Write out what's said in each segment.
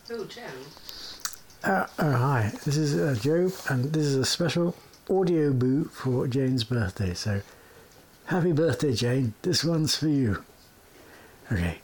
Oh, Joe. Hi, this is Joe, and this is a special audio boo for Jane's birthday. So, happy birthday, Jane. This one's for you. Okay.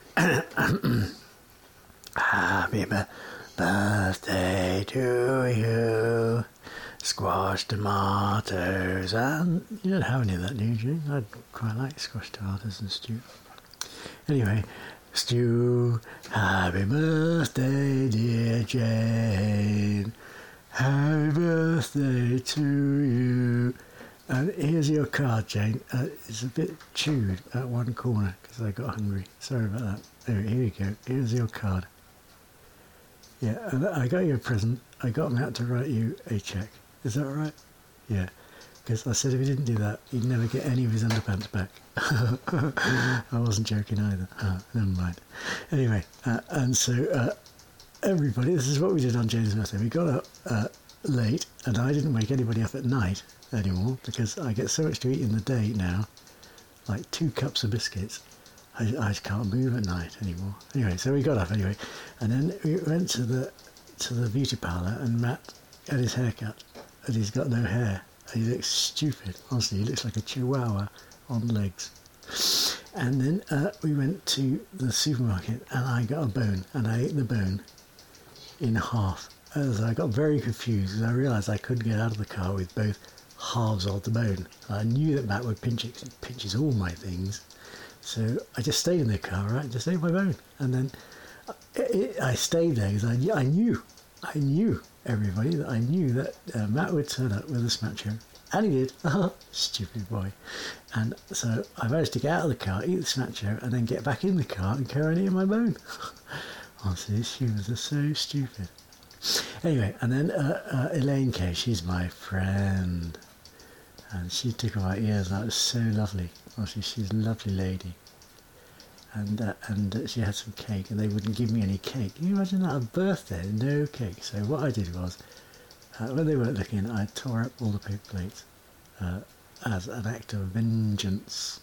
Happy birthday to you. Squash tomatoes, and you don't have any of that, do you, Jane? I'd quite like squash tomatoes and stew. Anyway, Stu, happy birthday, dear Jane. Happy birthday to you. And here's your card, Jane. It's a bit chewed at one corner because I got hungry. Sorry about that. Anyway, here you go. Here's your card. Yeah, and I got you a present. I got Matt to write you a cheque. Is that right? Yeah. Because I said if he didn't do that, he'd never get any of his underpants back. I wasn't joking either. Never mind. Anyway, and so everybody, this is what we did on Jane's birthday. We got up late, and I didn't wake anybody up at night anymore because I get so much to eat in the day now, like 2 cups of biscuits. I just can't move at night anymore. Anyway, so we got up anyway, and then we went to the beauty parlour, and Matt had his hair cut, and he's got no hair. He looks stupid. Honestly, he looks like a chihuahua on legs. And then we went to the supermarket and I got a bone and I ate the bone in half. As I got very confused because I realised I couldn't get out of the car with both halves of the bone. I knew that Matt would pinch it because he pinches all my things. So I just stayed in the car, right? Just ate my bone. And then I stayed there because I knew everybody that I knew that Matt would turn up with a smacho, and he did. Stupid boy. And so I managed to get out of the car, eat the smacho, and then get back in the car and carry on eating my bone. Honestly, these humans are so stupid. Anyway, and then Elaine came. She's my friend, and she took off my ears, and that was so lovely. Honestly, she's a lovely lady. And she had some cake, and they wouldn't give me any cake. Can you imagine that? A birthday, no cake. So what I did was, when they weren't looking, I tore up all the paper plates as an act of vengeance.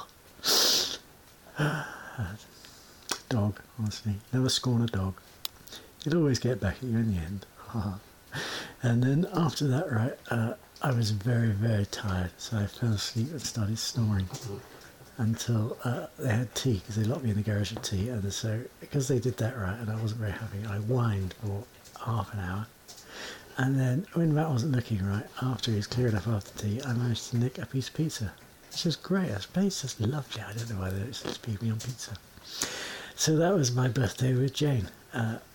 Dog, honestly. Never scorn a dog. You'd always get back at you in the end. And then after that, right, I was very, very tired, so I fell asleep and started snoring. Until they had tea, because they locked me in the garage for tea, and so because they did that right and I wasn't very happy, I whined for half an hour, and then when Matt wasn't looking right, after he was cleared up after tea, I managed to nick a piece of pizza, which is great. That place is lovely. I don't know why they don't speak me on pizza. So that was my birthday with Jane.